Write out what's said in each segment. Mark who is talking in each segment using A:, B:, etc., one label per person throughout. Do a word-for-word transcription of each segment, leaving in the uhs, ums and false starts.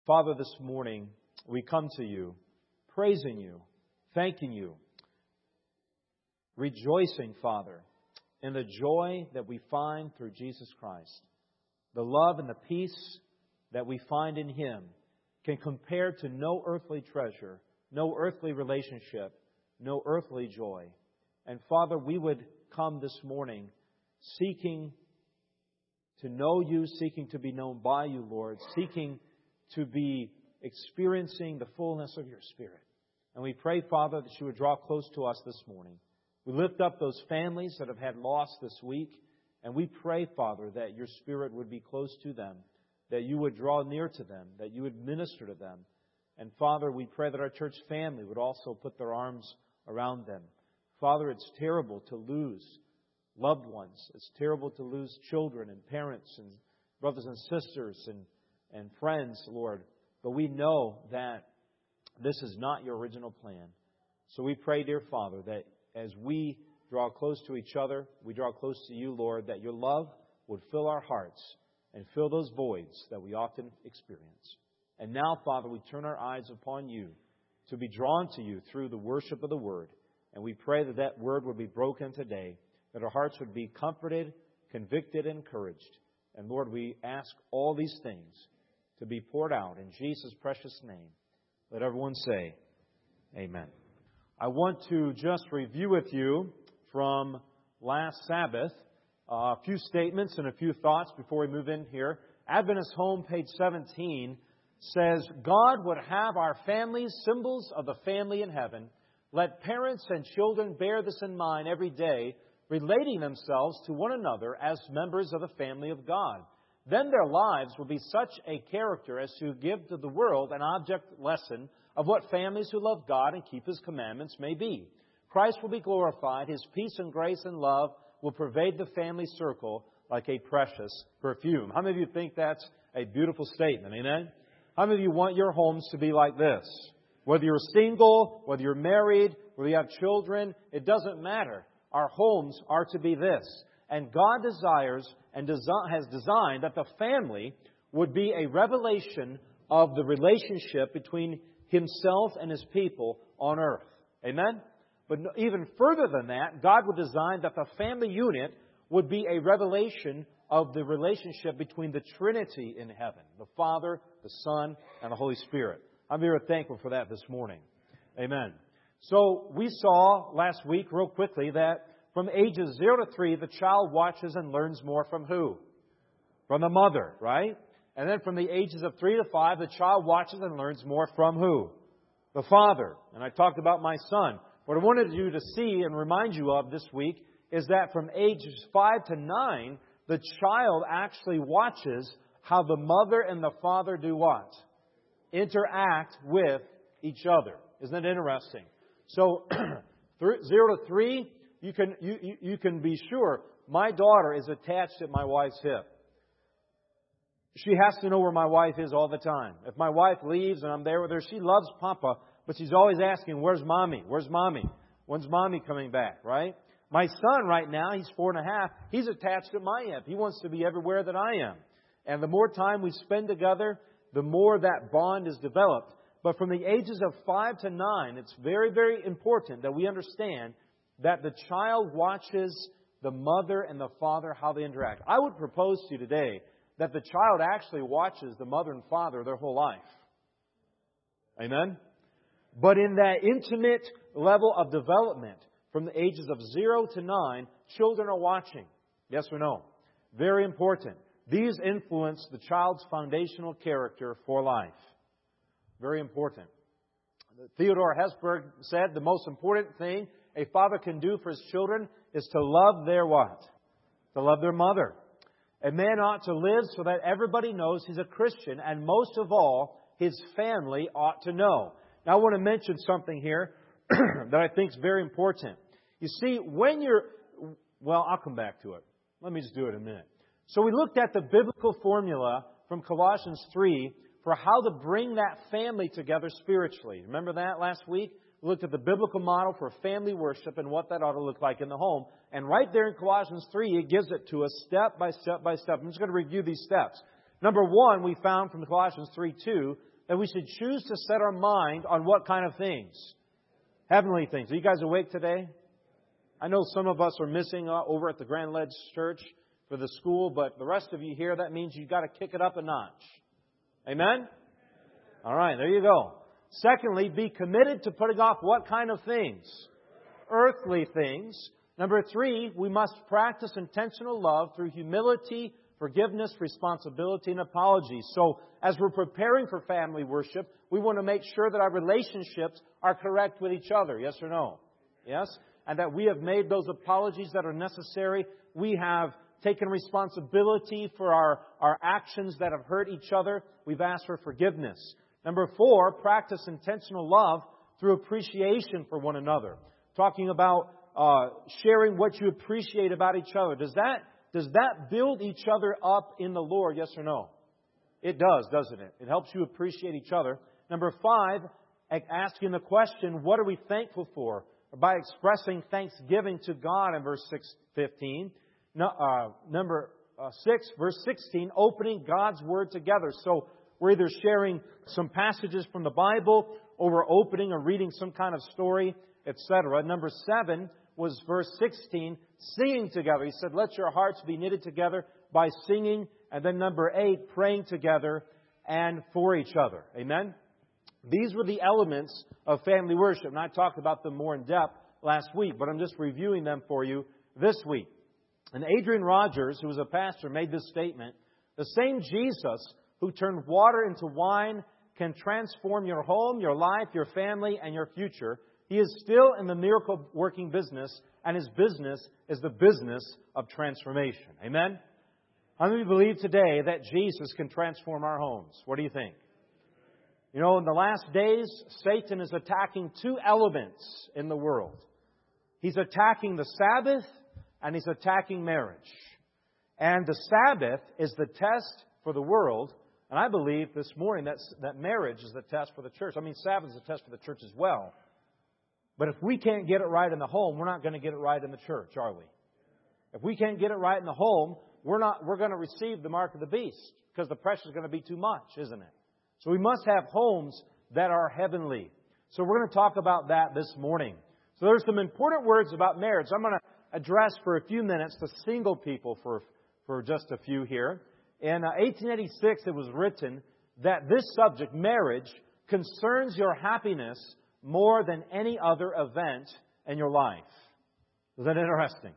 A: Father, this morning we come to you, praising you, thanking you, rejoicing, Father, in the joy that we find through Jesus Christ. The love and the peace that we find in Him can compare to no earthly treasure, no earthly relationship, no earthly joy. And Father, we would come this morning seeking to know you, seeking to be known by you, Lord, seeking to be experiencing the fullness of your Spirit. And we pray, Father, that you would draw close to us this morning. We lift up those families that have had loss this week, and we pray, Father, that your Spirit would be close to them, that you would draw near to them, that you would minister to them. And Father, we pray that our church family would also put their arms around them. Father, it's terrible to lose loved ones. It's terrible to lose children and parents and brothers and sisters and, and friends, Lord. But we know that this is not your original plan. So we pray, dear Father, that as we draw close to each other, we draw close to you, Lord, that your love would fill our hearts and fill those voids that we often experience. And now, Father, we turn our eyes upon you to be drawn to you through the worship of the Word. And we pray that that Word would be broken today, that our hearts would be comforted, convicted, and encouraged. And Lord, we ask all these things to be poured out in Jesus' precious name. Let everyone say, Amen. I want to just review with you from last Sabbath uh, a few statements and a few thoughts before we move in here. Adventist Home, page seventeen, says, God would have our families symbols of the family in heaven. Let parents and children bear this in mind every day, relating themselves to one another as members of the family of God. Then their lives will be such a character as to give to the world an object lesson of what families who love God and keep His commandments may be. Christ will be glorified. His peace and grace and love will pervade the family circle like a precious perfume. How many of you think that's a beautiful statement? Amen? How many of you want your homes to be like this? Whether you're single, whether you're married, whether you have children, it doesn't matter. Our homes are to be this. And God desires and desi- has designed that the family would be a revelation of the relationship between Himself and His people on earth. Amen? But even further than that, God would design that the family unit would be a revelation of the relationship between the Trinity in heaven, the Father, the Son, and the Holy Spirit. I'm very thankful for that this morning. Amen. So we saw last week, real quickly, that from ages zero to three, the child watches and learns more from who? From the mother, right? And then from the ages of three to five, the child watches and learns more from who? The father. And I talked about my son. What I wanted you to see and remind you of this week is that from ages five to nine, the child actually watches how the mother and the father do what? Interact with each other. Isn't that interesting? So, zero to three, you can you, you, you can be sure my daughter is attached at my wife's hip. She has to know where my wife is all the time. If my wife leaves and I'm there with her, she loves Papa, but she's always asking, where's Mommy? Where's Mommy? When's Mommy coming back, right? My son right now, he's four and a half, he's attached at my hip. He wants to be everywhere that I am. And the more time we spend together, the more that bond is developed. But from the ages of five to nine, it's very, very important that we understand that the child watches the mother and the father, how they interact. I would propose to you today that the child actually watches the mother and father their whole life. Amen? But in that intimate level of development, from the ages of zero to nine, children are watching. Yes or no? Very important. These influence the child's foundational character for life. Very important. Theodore Hesburgh said the most important thing a father can do for his children is to love their what? To love their mother. A man ought to live so that everybody knows he's a Christian, and most of all, his family ought to know. Now I want to mention something here that I think is very important. You see, when you're... Well, I'll come back to it. Let me just do it in a minute. So we looked at the biblical formula from Colossians three for how to bring that family together spiritually. Remember that last week? We looked at the biblical model for family worship and what that ought to look like in the home. And right there in Colossians three, it gives it to us step by step by step. I'm just going to review these steps. Number one, we found from Colossians three two, that we should choose to set our mind on what kind of things? Heavenly things. Are you guys awake today? I know some of us are missing uh, over at the Grand Ledge Church for the school, but the rest of you here, that means you've got to kick it up a notch. Amen? All right, there you go. Secondly, be committed to putting off what kind of things? Earthly things. Number three, we must practice intentional love through humility, forgiveness, responsibility, and apology. So, as we're preparing for family worship, we want to make sure that our relationships are correct with each other. Yes or no? Yes? And that we have made those apologies that are necessary. We have taken responsibility for our, our actions that have hurt each other. We've asked for forgiveness. Number four, practice intentional love through appreciation for one another. Talking about uh, sharing what you appreciate about each other. Does that Does that build each other up in the Lord, yes or no? It does, doesn't it? It helps you appreciate each other. Number five, asking the question, what are we thankful for? By expressing thanksgiving to God in verse six, fifteen. No, uh, number uh, six, verse sixteen, opening God's Word together. So we're either sharing some passages from the Bible, or we're opening or reading some kind of story, et cetera. Number seven was verse sixteen, singing together. He said, let your hearts be knitted together by singing. And then number eight, praying together and for each other. Amen? These were the elements of family worship. And I talked about them more in depth last week, but I'm just reviewing them for you this week. And Adrian Rogers, who was a pastor, made this statement. The same Jesus who turned water into wine can transform your home, your life, your family, and your future. He is still in the miracle-working business, and His business is the business of transformation. Amen? How many believe today that Jesus can transform our homes? What do you think? You know, in the last days, Satan is attacking two elements in the world. He's attacking the Sabbath, and he's attacking marriage. And the Sabbath is the test for the world. And I believe this morning that, that marriage is the test for the church. I mean, Sabbath is the test for the church as well. But if we can't get it right in the home, we're not going to get it right in the church, are we? If we can't get it right in the home, we're not. We're going to receive the mark of the beast because the pressure is going to be too much, isn't it? So we must have homes that are heavenly. So we're going to talk about that this morning. So there's some important words about marriage. I'm going to address for a few minutes the single people for, for just a few here. In uh, eighteen eighty-six, it was written that this subject, marriage, concerns your happiness more than any other event in your life. Isn't that interesting?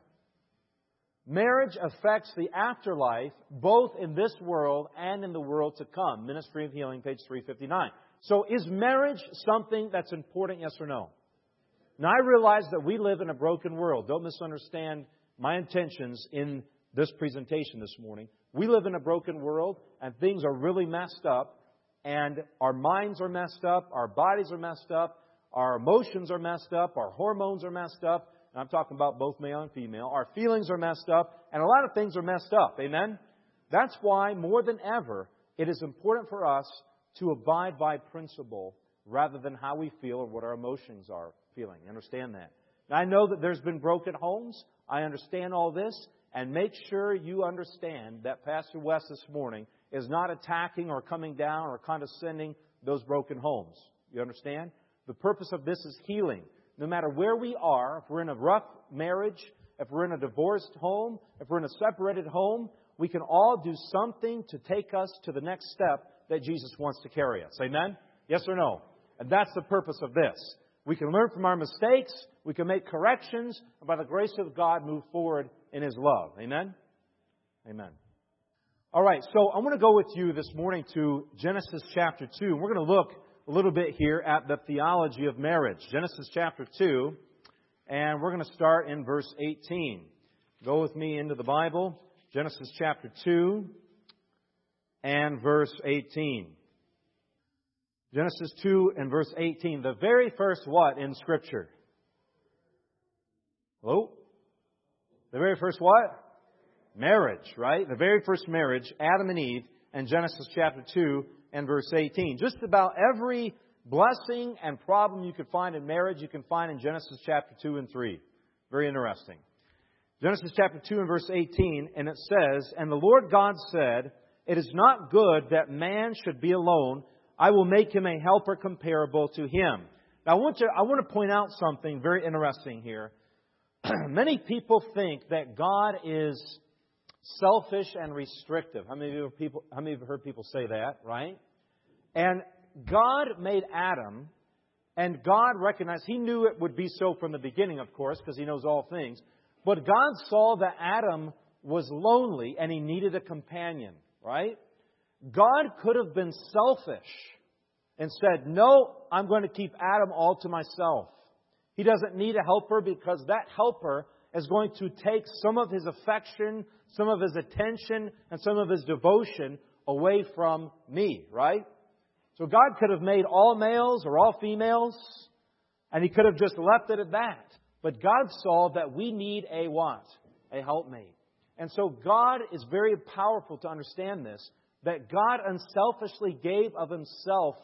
A: Marriage affects the afterlife, both in this world and in the world to come. Ministry of Healing, page three fifty-nine. So is marriage something that's important, yes or no? Now, I realize that we live in a broken world. Don't misunderstand my intentions in this presentation this morning. We live in a broken world, and things are really messed up, and our minds are messed up, our bodies are messed up, our emotions are messed up, our hormones are messed up. And I'm talking about both male and female. Our feelings are messed up, and a lot of things are messed up. Amen? That's why, more than ever, it is important for us to abide by principle rather than how we feel or what our emotions are feeling. You understand that? Now, I know that there's been broken homes. I understand all this. And make sure you understand that Pastor West this morning is not attacking or coming down or condescending those broken homes. You understand? The purpose of this is healing. No matter where we are, if we're in a rough marriage, if we're in a divorced home, if we're in a separated home, we can all do something to take us to the next step that Jesus wants to carry us. Amen? Yes or no? And that's the purpose of this. We can learn from our mistakes. We can make corrections. And by the grace of God, move forward in His love. Amen? Amen. All right, so I want to go with you this morning to Genesis chapter two. We're going to look a little bit here at the theology of marriage. Genesis chapter two, and we're going to start in verse eighteen. Go with me into the Bible. Genesis chapter two and verse eighteen. Genesis two and verse eighteen. The very first what in Scripture? Hello? The very first what? Marriage, right? The very first marriage, Adam and Eve, and Genesis chapter two and verse eighteen. Just about every blessing and problem you could find in marriage, you can find in Genesis chapter two and three. Very interesting. Genesis chapter two and verse eighteen, and it says, "And the Lord God said, It is not good that man should be alone. I will make him a helper comparable to him. Now, I want to, I want to point out something very interesting here. Many people think that God is selfish and restrictive. How many of you have people, how many of you have heard people say that, right? And God made Adam, and God recognized, He knew it would be so from the beginning, of course, because He knows all things. But God saw that Adam was lonely and he needed a companion, right? God could have been selfish and said, no, I'm going to keep Adam all to myself. He doesn't need a helper because that helper is going to take some of his affection, some of his attention, and some of his devotion away from me, right? So God could have made all males or all females, and He could have just left it at that. But God saw that we need a what? A helpmate. And so God is very powerful to understand this, that God unselfishly gave of Himself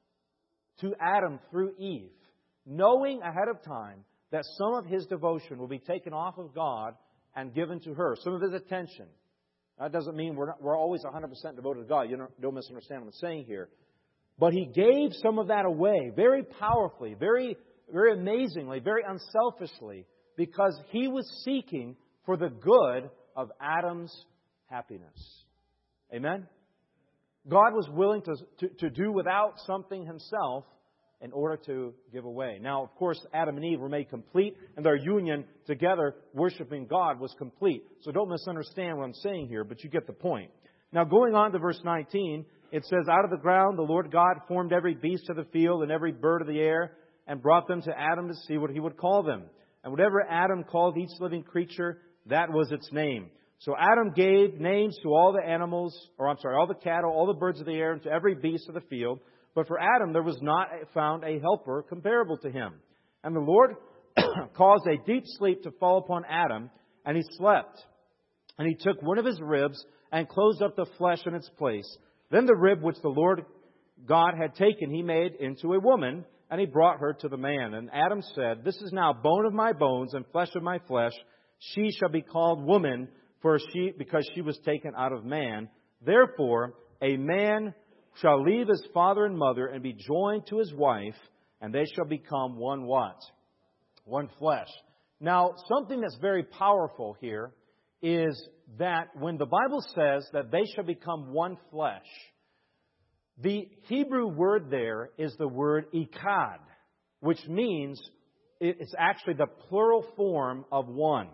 A: to Adam through Eve, knowing ahead of time that some of His devotion will be taken off of God and given to her, some of His attention. That doesn't mean we're, not, we're always one hundred percent devoted to God. You don't, don't misunderstand what I'm saying here. But He gave some of that away very powerfully, very, very amazingly, very unselfishly, because He was seeking for the good of Adam's happiness. Amen? God was willing to, to, to do without something Himself in order to give away. Now, of course, Adam and Eve were made complete, and their union together, worshiping God, was complete. So don't misunderstand what I'm saying here, but you get the point. Now, going on to verse nineteen, it says, out of the ground the Lord God formed every beast of the field and every bird of the air, and brought them to Adam to see what he would call them. And whatever Adam called each living creature, that was its name. So Adam gave names to all the animals, or I'm sorry, all the cattle, all the birds of the air, and to every beast of the field. But for Adam there was not found a helper comparable to him. And the Lord caused a deep sleep to fall upon Adam, and he slept. And He took one of his ribs and closed up the flesh in its place. Then the rib which the Lord God had taken He made into a woman, and He brought her to the man. And Adam said, this is now bone of my bones and flesh of my flesh. She shall be called woman, for she, because she was taken out of man. Therefore, a man shall leave his father and mother and be joined to his wife, and they shall become one what? One flesh. Now, something that's very powerful here is that when the Bible says that they shall become one flesh, the Hebrew word there is the word ikad, which means it's actually the plural form of one.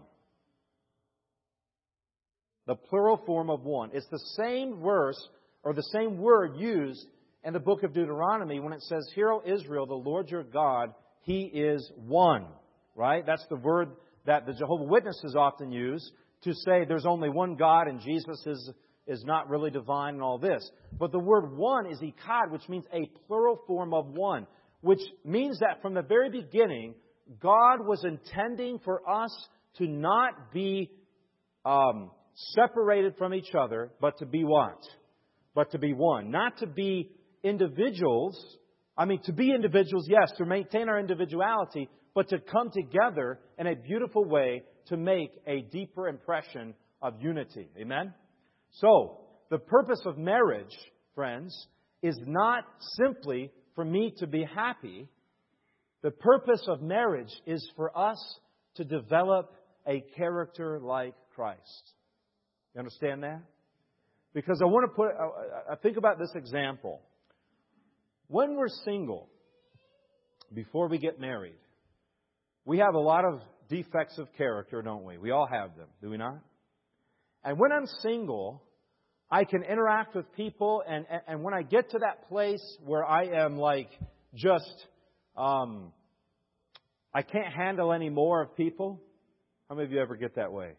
A: The plural form of one. It's the same verse or the same word used in the book of Deuteronomy when it says, Hear, O Israel, the Lord your God, He is one. Right? That's the word that the Jehovah's Witnesses often use to say there's only one God and Jesus is, is not really divine and all this. But the word one is ikad, which means a plural form of one. Which means that from the very beginning, God was intending for us to not be um, separated from each other, but to be what? But to be one. Not to be individuals. I mean, to be individuals, yes, to maintain our individuality, but to come together in a beautiful way to make a deeper impression of unity. Amen? So, the purpose of marriage, friends, is not simply for me to be happy. The purpose of marriage is for us to develop a character like Christ. You understand that? Because I want to put, I think about this example. When we're single, before we get married, we have a lot of defects of character, don't we? We all have them, do we not? And when I'm single, I can interact with people, and, and when I get to that place where I am like just, um, I can't handle any more of people. How many of you ever get that way?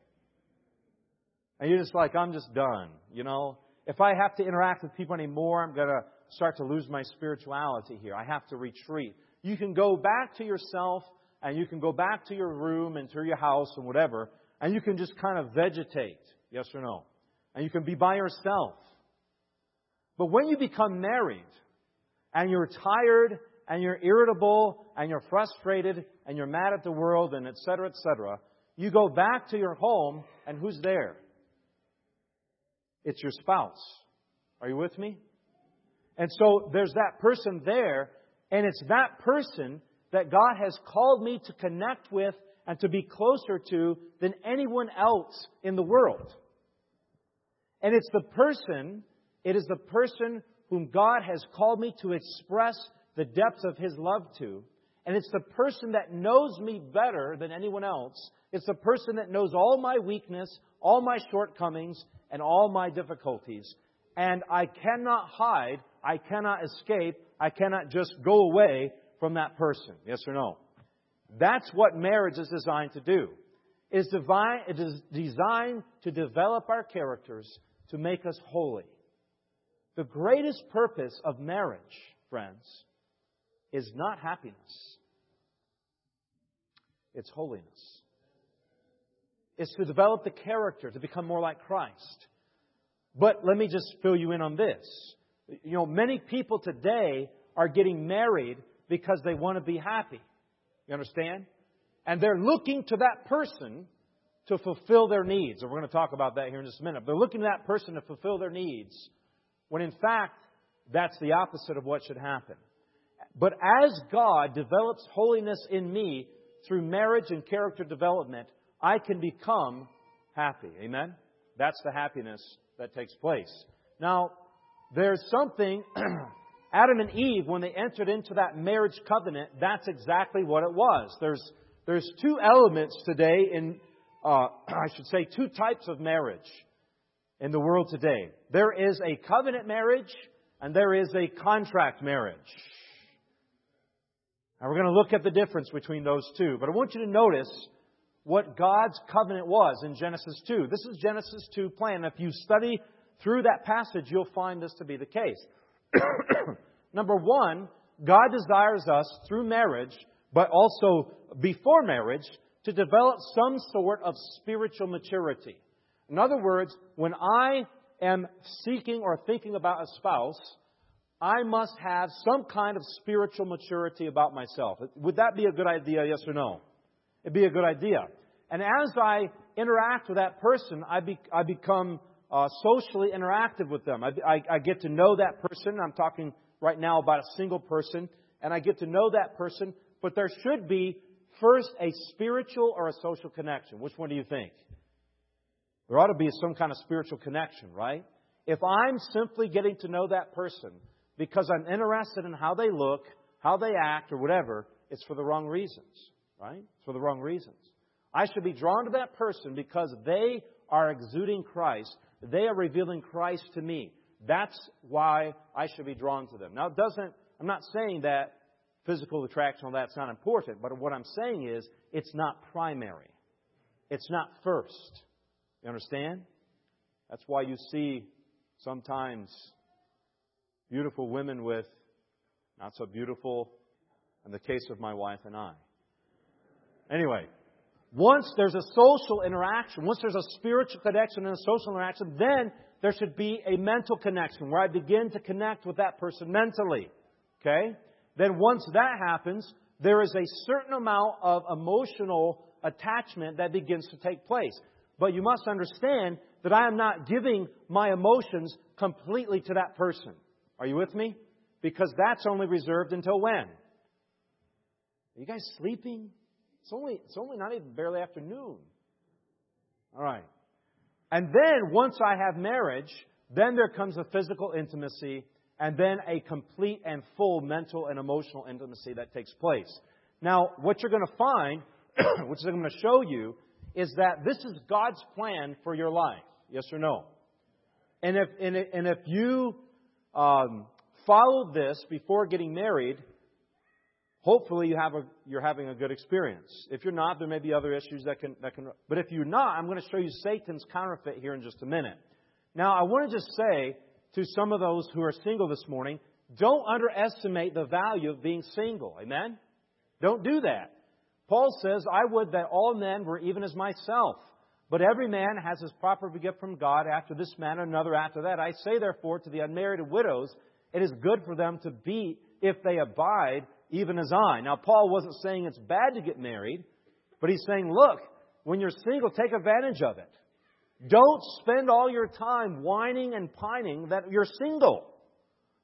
A: And you're just like, I'm just done. You know, if I have to interact with people anymore, I'm going to start to lose my spirituality here. I have to retreat. You can go back to yourself, and you can go back to your room and to your house and whatever, and you can just kind of vegetate. Yes or no? And you can be by yourself. But when you become married, and you're tired, and you're irritable, and you're frustrated, and you're mad at the world, and et cetera, et cetera, you go back to your home, and who's there? It's your spouse. Are you with me? And so there's that person there, and it's that person that God has called me to connect with and to be closer to than anyone else in the world. And it's the person, it is the person whom God has called me to express the depths of His love to. And it's the person that knows me better than anyone else. It's the person that knows all my weakness, all my shortcomings, and all my difficulties. And I cannot hide, I cannot escape, I cannot just go away from that person. Yes or no? That's what marriage is designed to do. It is, divine, it is designed to develop our characters, to make us holy. The greatest purpose of marriage, friends, is not happiness. It's holiness. It's to develop the character, to become more like Christ. But let me just fill you in on this. You know, many people today are getting married because they want to be happy. You understand? And they're looking to that person to fulfill their needs. And we're going to talk about that here in just a minute. They're looking to that person to fulfill their needs, when in fact, that's the opposite of what should happen. But as God develops holiness in me through marriage and character development, I can become happy. Amen? That's the happiness that takes place. Now, there's something, Adam and Eve, when they entered into that marriage covenant, that's exactly what it was. There's, there's two elements today in, uh, I should say, two types of marriage in the world today. There is a covenant marriage and there is a contract marriage. Now we're going to look at the difference between those two. But I want you to notice what God's covenant was in Genesis two. This is Genesis two plan. If you study through that passage, you'll find this to be the case. Number one, God desires us through marriage, but also before marriage, to develop some sort of spiritual maturity. In other words, when I am seeking or thinking about a spouse, I must have some kind of spiritual maturity about myself. Would that be a good idea, yes or no? It'd be a good idea. And as I interact with that person, I, be, I become uh, socially interactive with them. I, I, I get to know that person. I'm talking right now about a single person. And I get to know that person. But there should be first a spiritual or a social connection. Which one do you think? There ought to be some kind of spiritual connection, right? If I'm simply getting to know that person because I'm interested in how they look, how they act, or whatever, it's for the wrong reasons, right? It's for the wrong reasons. I should be drawn to that person because they are exuding Christ. They are revealing Christ to me. That's why I should be drawn to them. Now, it doesn't, I'm not saying that physical attraction, all that's not important, but what I'm saying is it's not primary. It's not first. You understand? That's why you see sometimes beautiful women with not so beautiful, in the case of my wife and I. Anyway, once there's a social interaction, once there's a spiritual connection and a social interaction, then there should be a mental connection where I begin to connect with that person mentally. Okay? Then once that happens, there is a certain amount of emotional attachment that begins to take place. But you must understand that I am not giving my emotions completely to that person. Are you with me? Because that's only reserved until when? Are you guys sleeping? It's only, it's only not even barely afternoon. All right. And then once I have marriage, then there comes a physical intimacy and then a complete and full mental and emotional intimacy that takes place. Now, what you're going to find, which I'm going to show you, is that this is God's plan for your life. Yes or no? And if and if, and if you um, follow this before getting married, hopefully you have a you're having a good experience. If you're not, there may be other issues that can that can. But if you're not, I'm going to show you Satan's counterfeit here in just a minute. Now, I want to just say to some of those who are single this morning, don't underestimate the value of being single. Amen? Don't do that. Paul says, I would that all men were even as myself. But every man has his proper gift from God, after this manner, another after that. I say, therefore, to the unmarried widows, it is good for them to be, if they abide, even as I. Now, Paul wasn't saying it's bad to get married, but he's saying, look, when you're single, take advantage of it. Don't spend all your time whining and pining that you're single.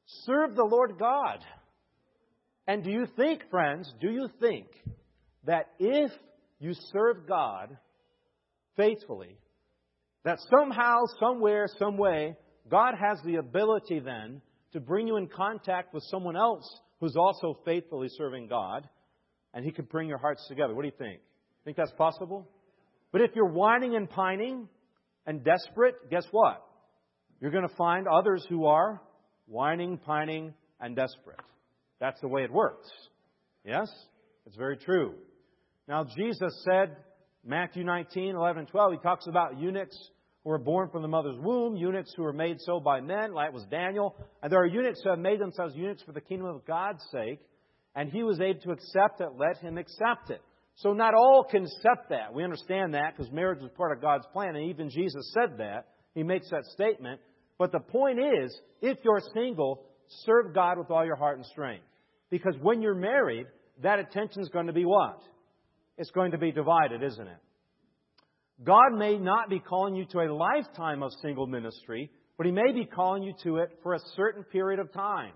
A: Serve the Lord God. And do you think, friends, do you think that if you serve God faithfully, that somehow, somewhere, some way, God has the ability then to bring you in contact with someone else who's also faithfully serving God, and He could bring your hearts together? What do you think? Think that's possible? But if you're whining and pining and desperate, guess what? You're going to find others who are whining, pining, and desperate. That's the way it works. Yes? It's very true. Now, Jesus said, Matthew nineteen, eleven, and twelve, He talks about eunuchs who were born from the mother's womb, eunuchs who were made so by men, like was Daniel. And there are eunuchs who have made themselves eunuchs for the kingdom of God's sake. And he was able to accept it, let him accept it. So not all can accept that. We understand that because marriage is part of God's plan. And even Jesus said that. He makes that statement. But the point is, if you're single, serve God with all your heart and strength. Because when you're married, that attention is going to be what? It's going to be divided, isn't it? God may not be calling you to a lifetime of single ministry, but He may be calling you to it for a certain period of time.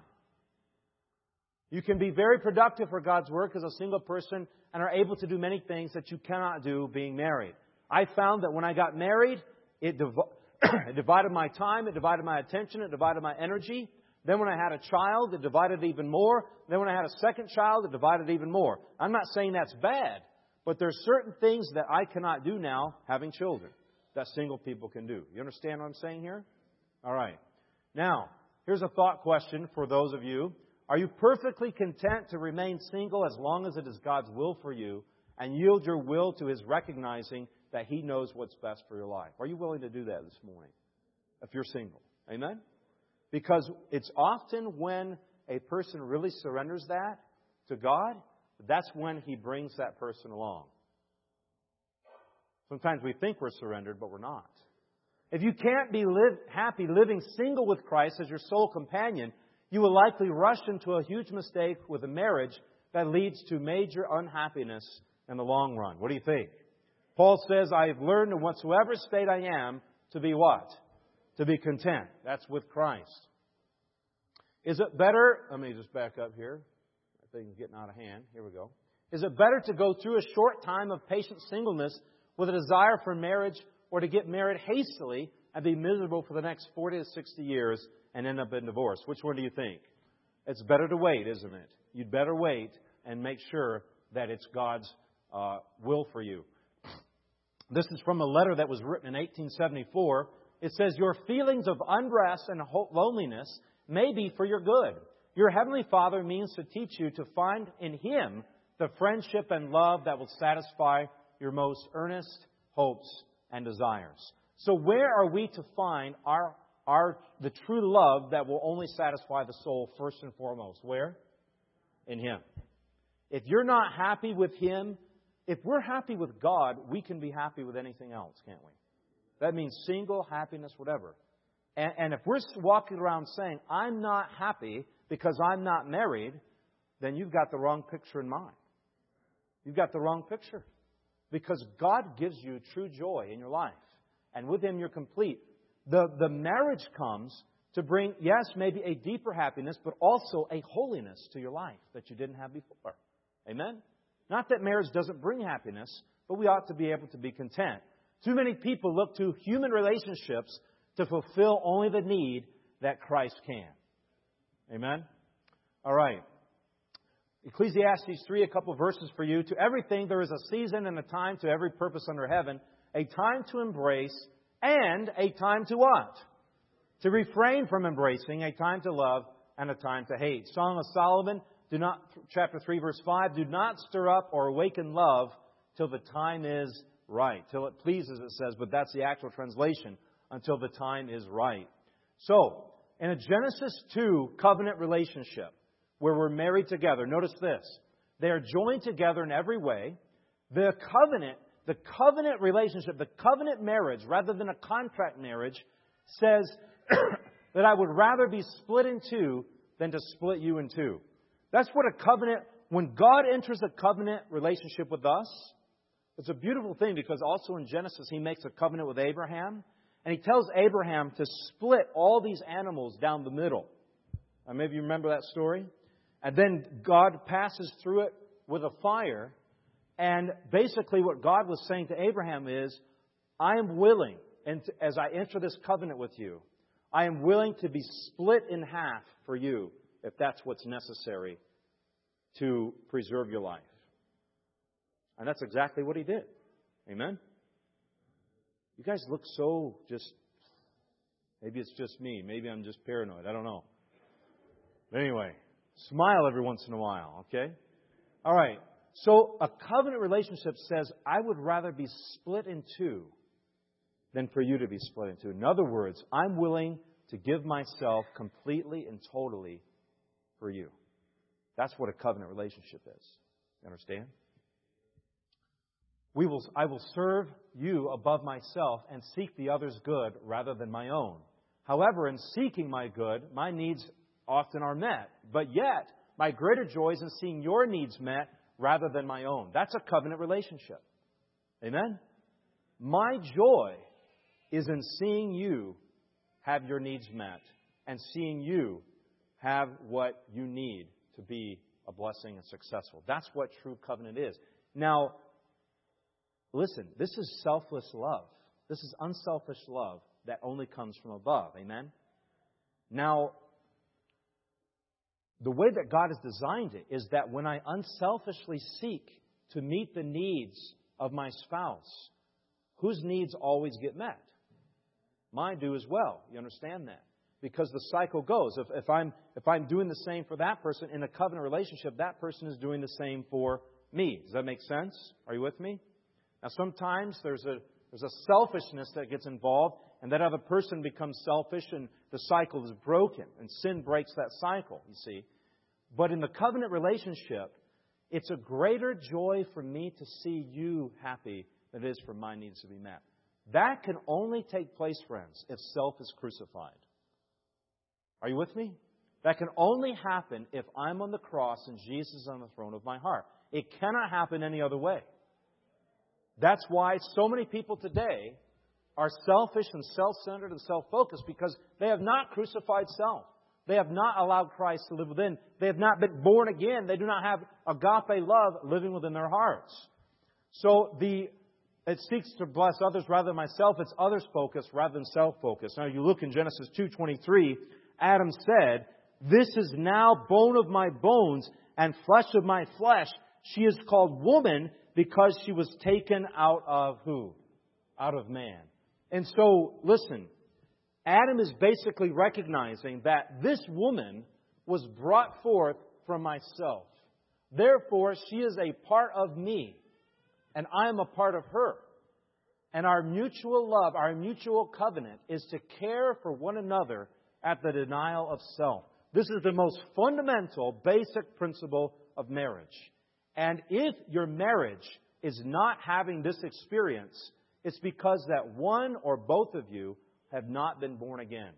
A: You can be very productive for God's work as a single person and are able to do many things that you cannot do being married. I found that when I got married, it, div- it divided my time, it divided my attention, it divided my energy. Then when I had a child, it divided even more. Then when I had a second child, it divided even more. I'm not saying that's bad, but there are certain things that I cannot do now having children that single people can do. You understand what I'm saying here? All right. Now, here's a thought question for those of you. Are you perfectly content to remain single as long as it is God's will for you and yield your will to His recognizing that He knows what's best for your life? Are you willing to do that this morning if you're single? Amen? Because it's often when a person really surrenders that to God, that's when He brings that person along. Sometimes we think we're surrendered, but we're not. If you can't be live, happy living single with Christ as your sole companion, you will likely rush into a huge mistake with a marriage that leads to major unhappiness in the long run. What do you think? Paul says, I have learned in whatsoever state I am to be what? To be content. That's with Christ. Is it better, let me just back up here. I think it's getting out of hand. Here we go. Is it better to go through a short time of patient singleness with a desire for marriage or to get married hastily and be miserable for the next forty to sixty years and end up in divorce? Which one do you think? It's better to wait, isn't it? You'd better wait and make sure that it's God's uh, will for you. This is from a letter that was written in eighteen seventy-four. It says, your feelings of unrest and loneliness may be for your good. Your Heavenly Father means to teach you to find in Him the friendship and love that will satisfy your most earnest hopes and desires. So where are we to find our Our, the true love that will only satisfy the soul first and foremost? Where? In Him. If you're not happy with Him, if we're happy with God, we can be happy with anything else, can't we? That means single, happiness, whatever. And, and if we're walking around saying, I'm not happy because I'm not married, then you've got the wrong picture in mind. You've got the wrong picture. Because God gives you true joy in your life. And with Him you're complete. The, the marriage comes to bring, yes, maybe a deeper happiness, but also a holiness to your life that you didn't have before. Amen? Not that marriage doesn't bring happiness, but we ought to be able to be content. Too many people look to human relationships to fulfill only the need that Christ can. Amen? All right. Ecclesiastes three, a couple verses for you. To everything there is a season and a time to every purpose under heaven, a time to embrace and a time to what? To refrain from embracing, a time to love, and a time to hate. Song of Solomon, do not, chapter three, verse five, do not stir up or awaken love till the time is right. Till it pleases, it says, but that's the actual translation, until the time is right. So, in a Genesis two covenant relationship, where we're married together, notice this. They are joined together in every way. The covenant The covenant relationship, the covenant marriage, rather than a contract marriage, says that I would rather be split in two than to split you in two. That's what a covenant, when God enters a covenant relationship with us, it's a beautiful thing because also in Genesis He makes a covenant with Abraham. And He tells Abraham to split all these animals down the middle. Uh, maybe you remember that story. And then God passes through it with a fire. And basically what God was saying to Abraham is, I am willing, and as I enter this covenant with you, I am willing to be split in half for you, if that's what's necessary to preserve your life. And that's exactly what He did. Amen? You guys look so just, maybe it's just me. Maybe I'm just paranoid. I don't know. But anyway, smile every once in a while, okay? All right. So a covenant relationship says, I would rather be split in two than for you to be split in two. In other words, I'm willing to give myself completely and totally for you. That's what a covenant relationship is. You understand? We will, I will serve you above myself and seek the other's good rather than my own. However, in seeking my good, my needs often are met. But yet, my greater joy is in seeing your needs met rather than my own. That's a covenant relationship. Amen? My joy is in seeing you have your needs met and seeing you have what you need to be a blessing and successful. That's what true covenant is. Now, listen, this is selfless love. This is unselfish love that only comes from above. Amen? Now, the way that God has designed it is that when I unselfishly seek to meet the needs of my spouse, whose needs always get met? Mine do as well. You understand that? Because the cycle goes. If, if I'm if I'm doing the same for that person in a covenant relationship, that person is doing the same for me. Does that make sense? Are you with me? Now, sometimes there's a there's a selfishness that gets involved, and that other person becomes selfish, and the cycle is broken, and sin breaks that cycle, you see. But in the covenant relationship, it's a greater joy for me to see you happy than it is for my needs to be met. That can only take place, friends, if self is crucified. Are you with me? That can only happen if I'm on the cross and Jesus is on the throne of my heart. It cannot happen any other way. That's why so many people today are selfish and self-centered and self-focused, because they have not crucified self. They have not allowed Christ to live within. They have not been born again. They do not have agape love living within their hearts. So the it seeks to bless others rather than myself. It's others-focused rather than self-focused. Now you look in Genesis two twenty-three, Adam said, "This is now bone of my bones and flesh of my flesh. She is called woman because she was taken out of who? Out of man." And so, listen, Adam is basically recognizing that this woman was brought forth from myself. Therefore, she is a part of me, and I am a part of her. And our mutual love, our mutual covenant, is to care for one another at the denial of self. This is the most fundamental, basic principle of marriage. And if your marriage is not having this experience, it's because that one or both of you have not been born again.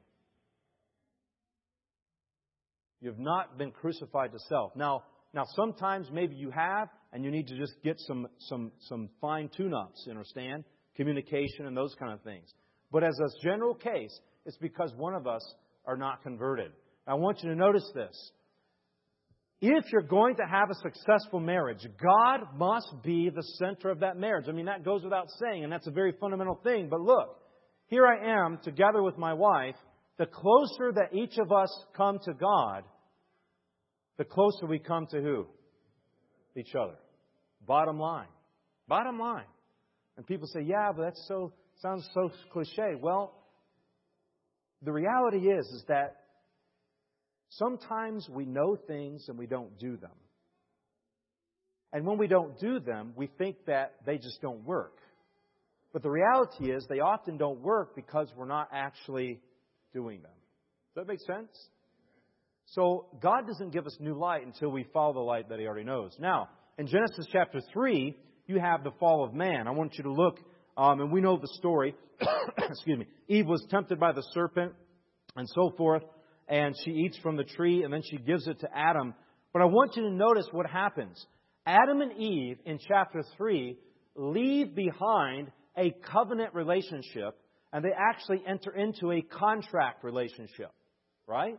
A: You have not been crucified to self. Now, now sometimes maybe you have, and you need to just get some some some fine tune-ups, you understand? Communication and those kind of things. But as a general case, it's because one of us are not converted. I want you to notice this. If you're going to have a successful marriage, God must be the center of that marriage. I mean, that goes without saying, and that's a very fundamental thing. But look, here I am together with my wife. The closer that each of us come to God, the closer we come to who? Each other. Bottom line. Bottom line. And people say, yeah, but that so sounds so cliche. Well, the reality is, is that sometimes we know things and we don't do them. And when we don't do them, we think that they just don't work. But the reality is they often don't work because we're not actually doing them. Does that make sense? So God doesn't give us new light until we follow the light that He already knows. Now, in Genesis chapter three, you have the fall of man. I want you to look, um, and we know the story. Excuse me. Eve was tempted by the serpent and so forth. And she eats from the tree, and then she gives it to Adam. But I want you to notice what happens. Adam and Eve, in chapter three, leave behind a covenant relationship, and they actually enter into a contract relationship. Right?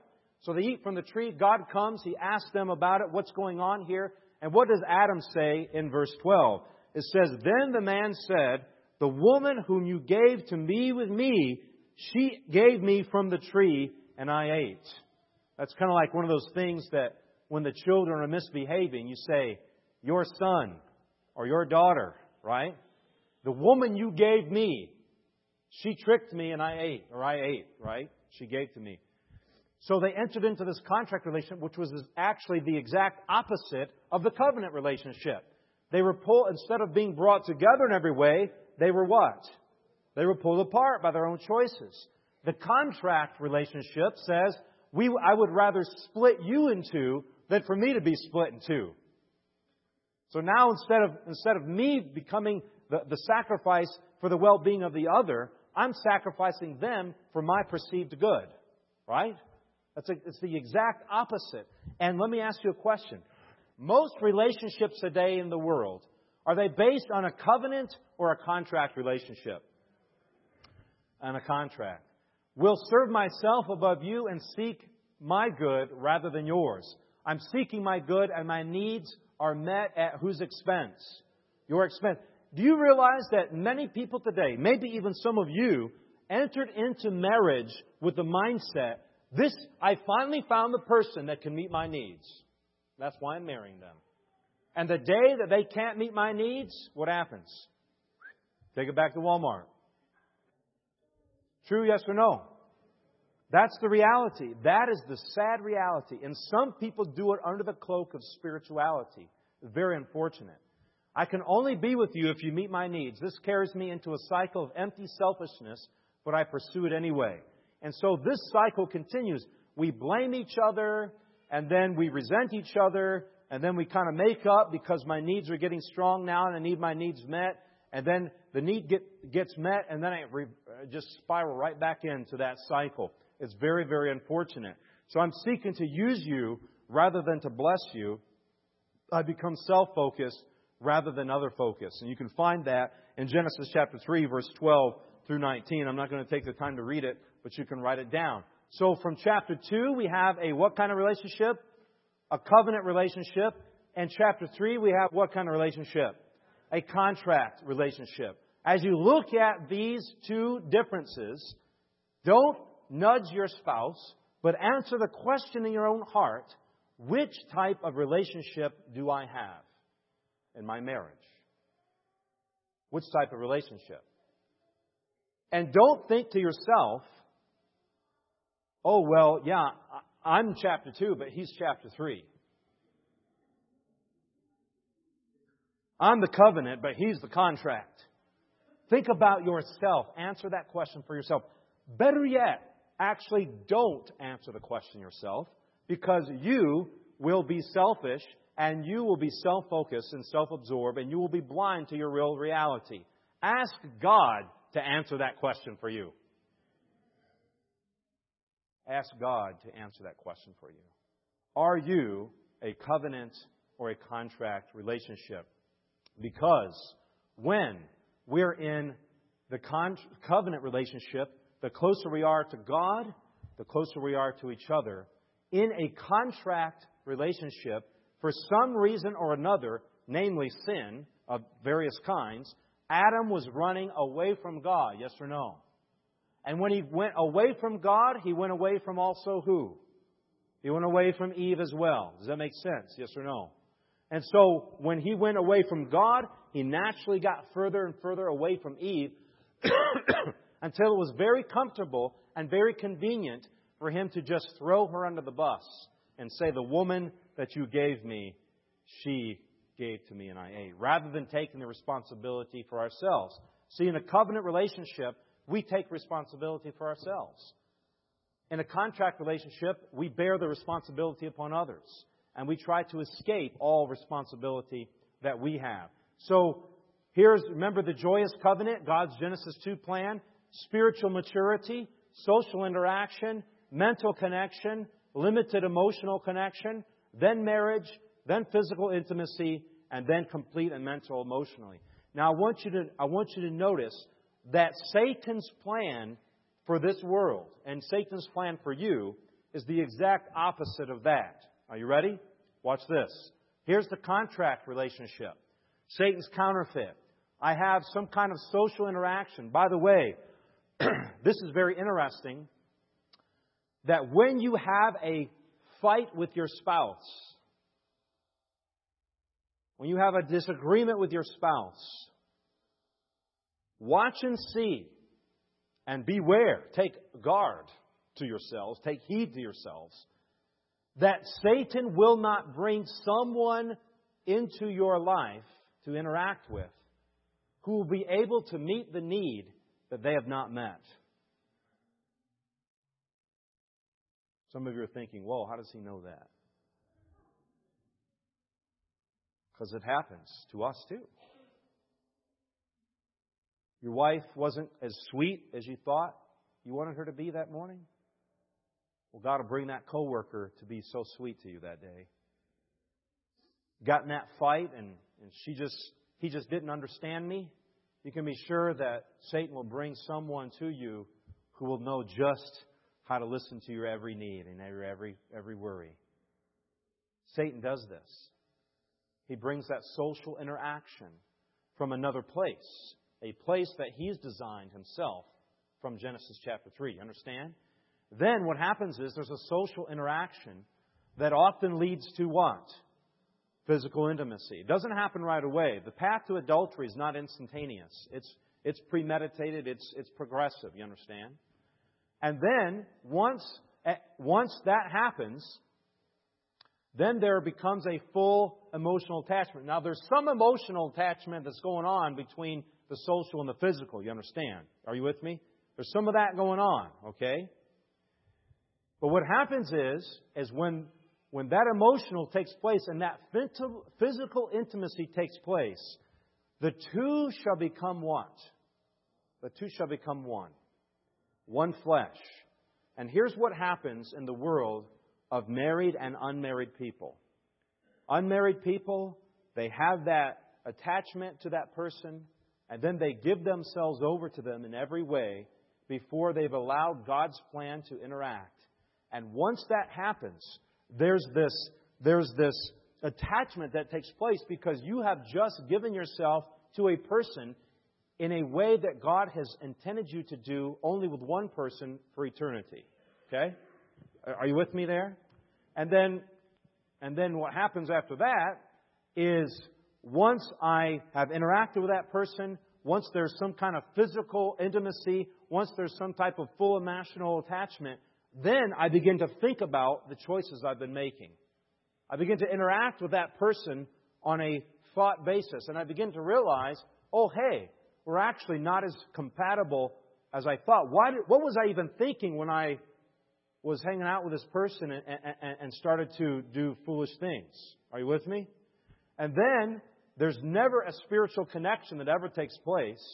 A: So they eat from the tree. God comes. He asks them about it. What's going on here? And what does Adam say in verse twelve? It says, "Then the man said, 'The woman whom you gave to me with me, she gave me from the tree, and I ate.'" That's kind of like one of those things that when the children are misbehaving, you say, "Your son," or "Your daughter," right? "The woman you gave me, she tricked me and I ate," or "I ate," right? She gave to me. So they entered into this contract relationship, which was actually the exact opposite of the covenant relationship. They were pulled, instead of being brought together in every way, they were what? They were pulled apart by their own choices. The contract relationship says, we, I would rather split you in two than for me to be split in two. So now instead of, instead of me becoming the, the sacrifice for the well-being of the other, I'm sacrificing them for my perceived good. Right? That's a, it's the exact opposite. And let me ask you a question. Most relationships today in the world, are they based on a covenant or a contract relationship? On a contract. Will serve myself above you and seek my good rather than yours. I'm seeking my good and my needs are met at whose expense? Your expense. Do you realize that many people today, maybe even some of you, entered into marriage with the mindset, this, I finally found the person that can meet my needs. That's why I'm marrying them. And the day that they can't meet my needs, what happens? Take it back to Walmart. True, yes or no? That's the reality. That is the sad reality. And some people do it under the cloak of spirituality. Very unfortunate. I can only be with you if you meet my needs. This carries me into a cycle of empty selfishness, but I pursue it anyway. And so this cycle continues. We blame each other, and then we resent each other, and then we kind of make up because my needs are getting strong now and I need my needs met. And then the need get, gets met, and then I re, just spiral right back into that cycle. It's very, very unfortunate. So I'm seeking to use you rather than to bless you. I become self-focused rather than other-focused. And you can find that in Genesis chapter three, verse twelve through nineteen. I'm not going to take the time to read it, but you can write it down. So from chapter two, we have a what kind of relationship? A covenant relationship. And chapter three, we have what kind of relationship? A contract relationship. As you look at these two differences, don't nudge your spouse, but answer the question in your own heart, which type of relationship do I have in my marriage? Which type of relationship? And don't think to yourself, oh, well, yeah, I'm chapter two, but he's chapter three. I'm the covenant, but he's the contract. Think about yourself. Answer that question for yourself. Better yet, actually don't answer the question yourself, because you will be selfish and you will be self-focused and self-absorbed and you will be blind to your real reality. Ask God to answer that question for you. Ask God to answer that question for you. Are you a covenant or a contract relationship? Because when we're in the con- covenant relationship, the closer we are to God, the closer we are to each other. In a contract relationship, for some reason or another, namely sin of various kinds, Adam was running away from God, yes or no? And when he went away from God, he went away from also who? He went away from Eve as well. Does that make sense? Yes or no? And so when he went away from God, he naturally got further and further away from Eve until it was very comfortable and very convenient for him to just throw her under the bus and say, the woman that you gave me, she gave to me and I ate, rather than taking the responsibility for ourselves. See, in a covenant relationship, we take responsibility for ourselves. In a contract relationship, we bear the responsibility upon others. And we try to escape all responsibility that we have. So, here's, remember the joyous covenant, God's Genesis two plan, spiritual maturity, social interaction, mental connection, limited emotional connection, then marriage, then physical intimacy, and then complete and mental emotionally. Now, I want you to, I want you to notice that Satan's plan for this world and Satan's plan for you is the exact opposite of that. Are you ready? Watch this. Here's the contract relationship. Satan's counterfeit. I have some kind of social interaction. By the way, this is very interesting, that when you have a fight with your spouse, when you have a disagreement with your spouse, watch and see, and beware, take guard to yourselves, take heed to yourselves, that Satan will not bring someone into your life to interact with who will be able to meet the need that they have not met. Some of you are thinking, whoa, how does he know that? Because it happens to us too. Your wife wasn't as sweet as you thought you wanted her to be that morning? Well, God will bring that coworker to be so sweet to you that day. Got in that fight and, and she just he just didn't understand me. You can be sure that Satan will bring someone to you who will know just how to listen to your every need and every every every worry. Satan does this. He brings that social interaction from another place, a place that he's designed himself from Genesis chapter three. You understand? Then what happens is there's a social interaction that often leads to what? Physical intimacy. It doesn't happen right away. The path to adultery is not instantaneous. It's it's premeditated. It's it's progressive. You understand? And then once once that happens, then there becomes a full emotional attachment. Now, there's some emotional attachment that's going on between the social and the physical. You understand? Are you with me? There's some of that going on. Okay. But what happens is, is when, when that emotional takes place and that physical intimacy takes place, the two shall become what? The two shall become one. One flesh. And here's what happens in the world of married and unmarried people. Unmarried people, they have that attachment to that person, and then they give themselves over to them in every way before they've allowed God's plan to interact. And once that happens, there's this, there's this attachment that takes place because you have just given yourself to a person in a way that God has intended you to do only with one person for eternity. Okay? Are you with me there? And then, and then what happens after that is once I have interacted with that person, once there's some kind of physical intimacy, once there's some type of full emotional attachment, then I begin to think about the choices I've been making. I begin to interact with that person on a thought basis. And I begin to realize, oh, hey, we're actually not as compatible as I thought. Why did, what was I even thinking when I was hanging out with this person and, and, and started to do foolish things? Are you with me? And then there's never a spiritual connection that ever takes place.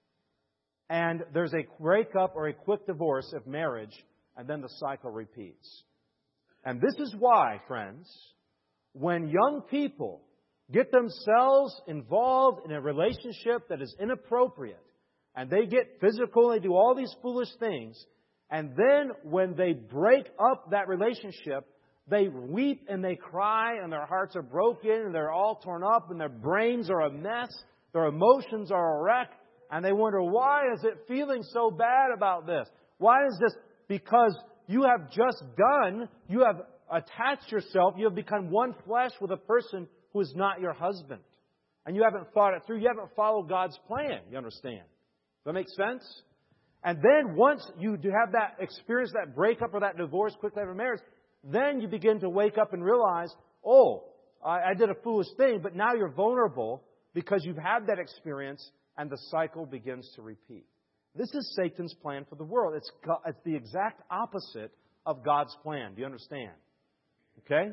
A: And there's a breakup or a quick divorce of marriage. And then the cycle repeats. And this is why, friends, when young people get themselves involved in a relationship that is inappropriate, and they get physical, and they do all these foolish things, and then when they break up that relationship, they weep and they cry, and their hearts are broken, and they're all torn up, and their brains are a mess, their emotions are a wreck, and they wonder, why is it feeling so bad about this? Why is this? Because you have just done, you have attached yourself, you have become one flesh with a person who is not your husband. And you haven't thought it through. You haven't followed God's plan. You understand? Does that make sense? And then once you do have that experience, that breakup or that divorce quickly after marriage, then you begin to wake up and realize, oh, I, I did a foolish thing, but now you're vulnerable because you've had that experience and the cycle begins to repeat. This is Satan's plan for the world. It's, it's the exact opposite of God's plan. Do you understand? Okay?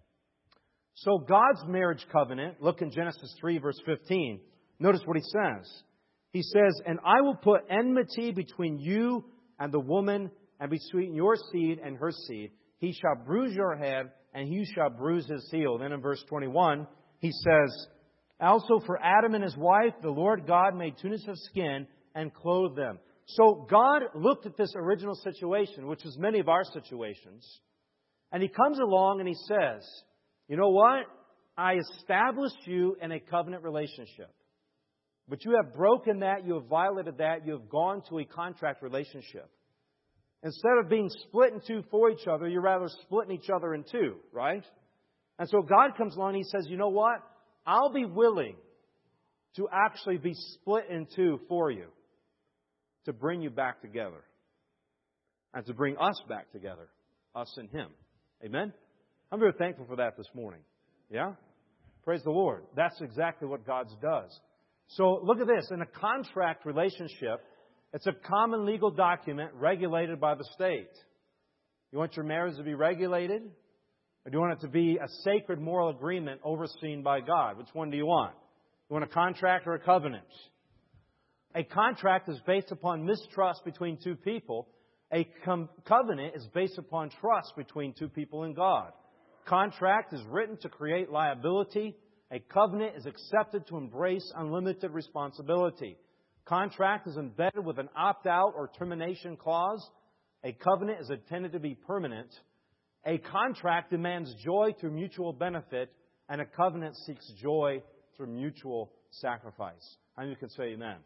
A: So God's marriage covenant, look in Genesis three, verse fifteen. Notice what he says. He says, and I will put enmity between you and the woman, and between your seed and her seed. He shall bruise your head, and you shall bruise his heel. Then in verse twenty-one, he says, also for Adam and his wife, the Lord God made tunics of skin and clothe them. So God looked at this original situation, which is many of our situations, And He comes along and He says, you know what? I established you in a covenant relationship. But you have broken that, you have violated that, you have gone to a contract relationship. Instead of being split in two for each other, you're rather splitting each other in two, right? And so God comes along and He says, you know what? I'll be willing to actually be split in two for you to bring you back together and to bring us back together, us and Him. Amen? I'm very thankful for that this morning. Yeah? Praise the Lord. That's exactly what God does. So look at this. In a contract relationship, it's a common legal document regulated by the state. You want your marriage to be regulated? Or do you want it to be a sacred moral agreement overseen by God? Which one do you want? You want a contract or a covenant? A contract is based upon mistrust between two people. A com- covenant is based upon trust between two people and God. Contract is written to create liability. A covenant is accepted to embrace unlimited responsibility. Contract is embedded with an opt-out or termination clause. A covenant is intended to be permanent. A contract demands joy through mutual benefit, and a covenant seeks joy through mutual sacrifice. And you can say amen.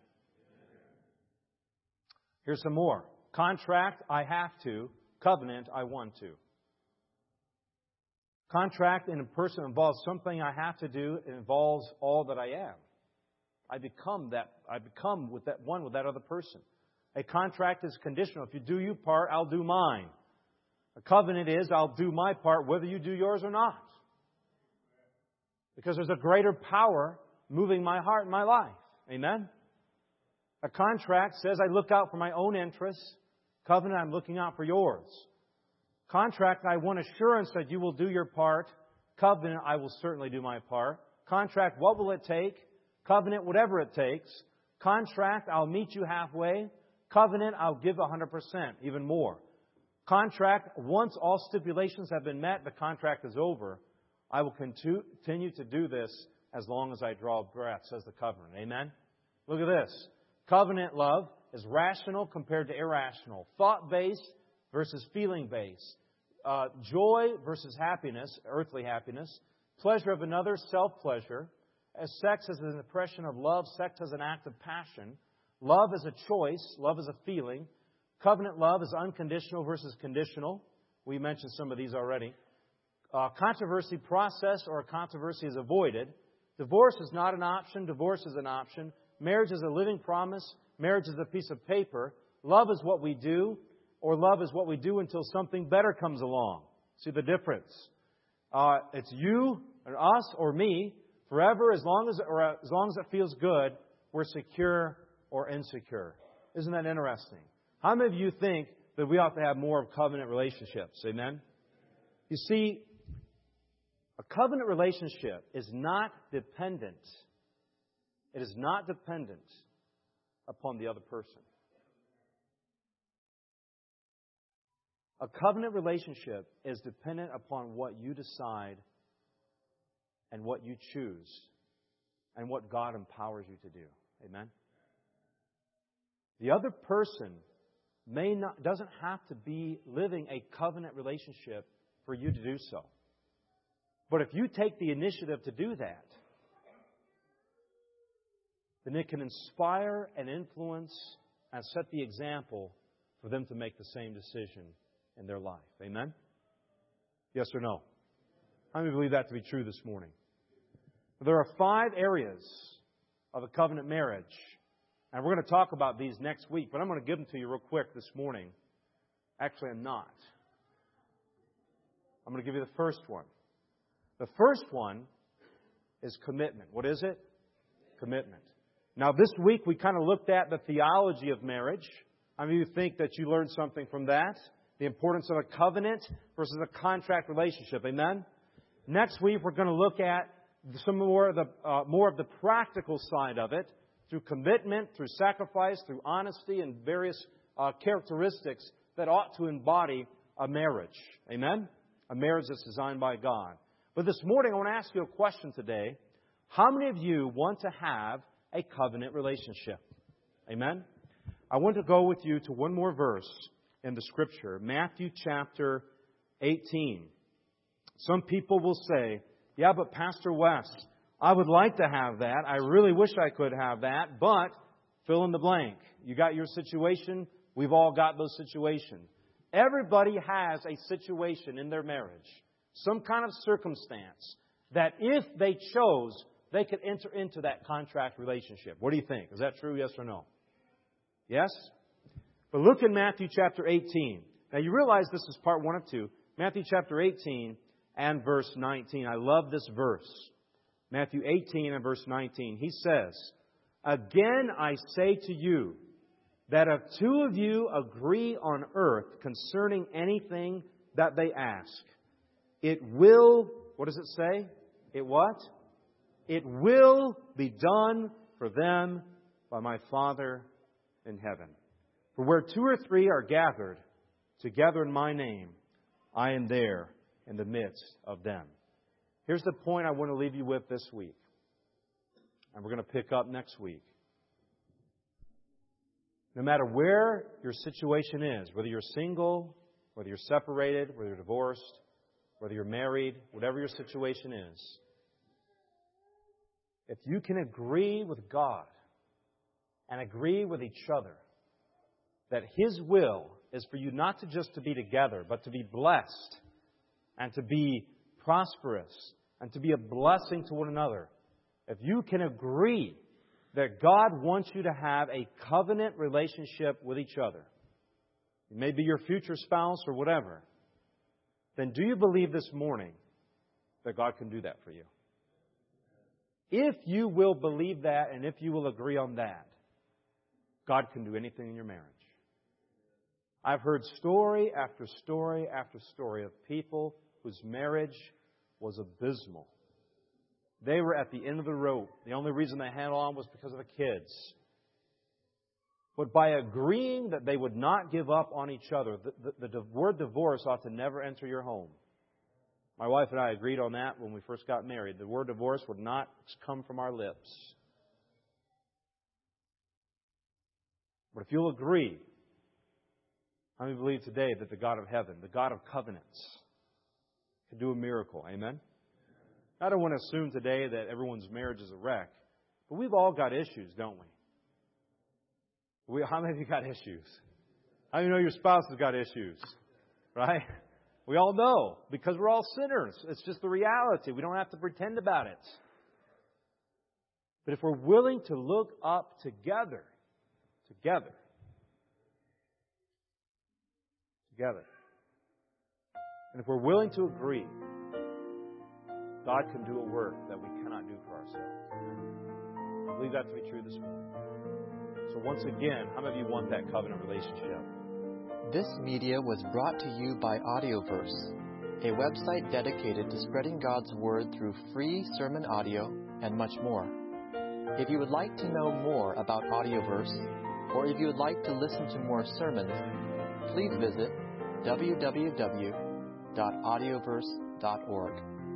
A: Here's some more. Contract, I have to. Covenant, I want to. Contract in a person involves something I have to do. It involves all that I am. I become that. I become with that one with that other person. A contract is conditional. If you do your part, I'll do mine. A covenant is I'll do my part whether you do yours or not. Because there's a greater power moving my heart and my life. Amen? A contract says I look out for my own interests. Covenant, I'm looking out for yours. Contract, I want assurance that you will do your part. Covenant, I will certainly do my part. Contract, what will it take? Covenant, whatever it takes. Contract, I'll meet you halfway. Covenant, I'll give one hundred percent, even more. Contract, once all stipulations have been met, the contract is over. I will continue to do this as long as I draw breath, says the covenant. Amen? Look at this. Covenant love is rational compared to irrational. Thought-based versus feeling-based. Uh, joy versus happiness, earthly happiness. Pleasure of another, self-pleasure. As sex is an expression of love, sex is an act of passion. Love is a choice. Love is a feeling. Covenant love is unconditional versus conditional. We mentioned some of these already. Uh, controversy processed or a controversy is avoided. Divorce is not an option. Divorce is an option. Marriage is a living promise. Marriage is a piece of paper. Love is what we do, or love is what we do until something better comes along. See the difference? Uh, it's you, or us, or me. Forever, as long as, or as long as it feels good, we're secure or insecure. Isn't that interesting? How many of you think that we ought to have more of covenant relationships? Amen? You see, a covenant relationship is not dependent. It is not dependent upon the other person. A covenant relationship is dependent upon what you decide and what you choose and what God empowers you to do. Amen? The other person may not, doesn't have to be living a covenant relationship for you to do so. But if you take the initiative to do that, then it can inspire and influence and set the example for them to make the same decision in their life. Amen? Yes or no? How many believe that to be true this morning? There are five areas of a covenant marriage. And we're going to talk about these next week, but I'm going to give them to you real quick this morning. Actually, I'm not. I'm going to give you the first one. The first one is commitment. What is it? Commitment. Now, this week we kind of looked at the theology of marriage. How many of you think that you learned something from that? The importance of a covenant versus a contract relationship. Amen? Next week we're going to look at some more of the uh, more of the practical side of it, through commitment, through sacrifice, through honesty, and various uh, characteristics that ought to embody a marriage. Amen? A marriage that's designed by God. But this morning I want to ask you a question today. How many of you want to have a covenant relationship? Amen? I want to go with you to one more verse in the Scripture. Matthew chapter eighteen. Some people will say, yeah, but Pastor Wes, I would like to have that. I really wish I could have that, but fill in the blank. You got your situation. We've all got those situations. Everybody has a situation in their marriage, some kind of circumstance, that if they chose, they could enter into that contract relationship. What do you think? Is that true, yes or no? Yes? But look in Matthew chapter eighteen. Now you realize this is part one of two. Matthew chapter eighteen and verse nineteen. I love this verse. Matthew eighteen and verse nineteen. He says, "Again I say to you, that if two of you agree on earth concerning anything that they ask, it will," what does it say? It what? "It will be done for them by my Father in heaven. For where two or three are gathered together in my name, I am there in the midst of them." Here's the point I want to leave you with this week. And we're going to pick up next week. No matter where your situation is, whether you're single, whether you're separated, whether you're divorced, whether you're married, whatever your situation is, if you can agree with God and agree with each other that His will is for you not to just to be together, but to be blessed and to be prosperous and to be a blessing to one another, if you can agree that God wants you to have a covenant relationship with each other, it may be your future spouse or whatever, then do you believe this morning that God can do that for you? If you will believe that and if you will agree on that, God can do anything in your marriage. I've heard story after story after story of people whose marriage was abysmal. They were at the end of the rope. The only reason they held on was because of the kids. But by agreeing that they would not give up on each other, the, the, the word divorce ought to never enter your home. My wife and I agreed on that when we first got married. The word divorce would not come from our lips. But if you'll agree, how many believe today that the God of heaven, the God of covenants, can do a miracle? Amen? I don't want to assume today that everyone's marriage is a wreck. But we've all got issues, don't we? we how many of you got issues? How many know your spouse has got issues? Right? We all know, because we're all sinners. It's just the reality. We don't have to pretend about it. But if we're willing to look up together, together, together, and if we're willing to agree, God can do a work that we cannot do for ourselves. I believe that to be true this morning. So once again, how many of you want that covenant relationship?
B: This media was brought to you by Audioverse, a website dedicated to spreading God's Word through free sermon audio and much more. If you would like to know more about Audioverse, or if you would like to listen to more sermons, please visit w w w dot audioverse dot org.